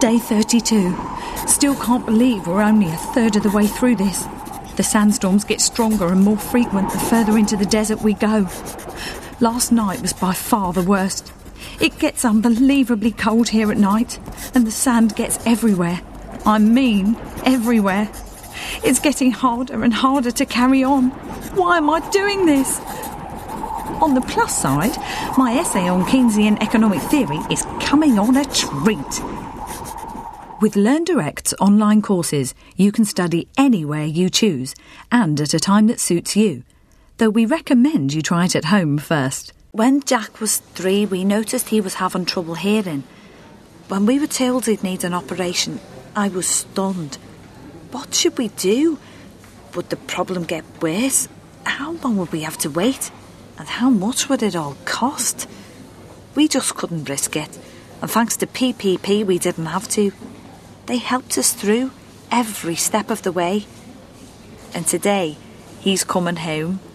Day 32. Still can't believe we're only a third of the way through this. The sandstorms get stronger and more frequent the further into the desert we go. Last night was by far the worst. It gets unbelievably cold here at night, and the sand gets everywhere. I mean, everywhere. It's getting harder and harder to carry on. Why am I doing this? On the plus side, my essay on Keynesian economic theory is coming on a treat. With LearnDirect's online courses, you can study anywhere you choose and at a time that suits you, though we recommend you try it at home first. When Jack was 3, we noticed he was having trouble hearing. When we were told he'd need an operation, I was stunned. What should we do? Would the problem get worse? How long would we have to wait? And how much would it all cost? We just couldn't risk it, and thanks to PPP we didn't have to. They helped us through every step of the way. And today, he's coming home.